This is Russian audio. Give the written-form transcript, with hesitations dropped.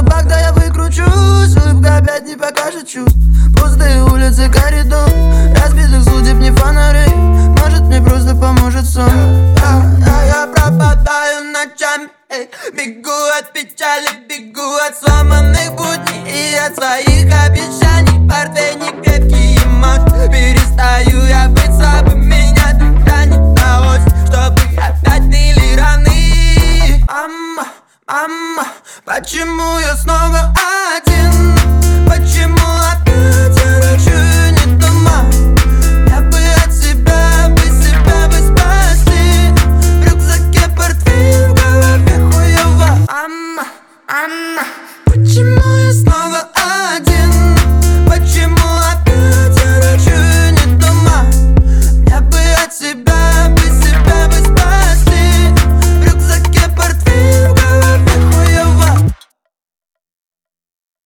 когда я выкручусь, улыбка опять не покажет чувств. Пустые улицы, коридор, разбитых судеб не фонарей. Может, мне просто поможет сон. Я пропадаю ночами, бегу от печали, бегу от сломанных будней и от своих обещаний. Портфель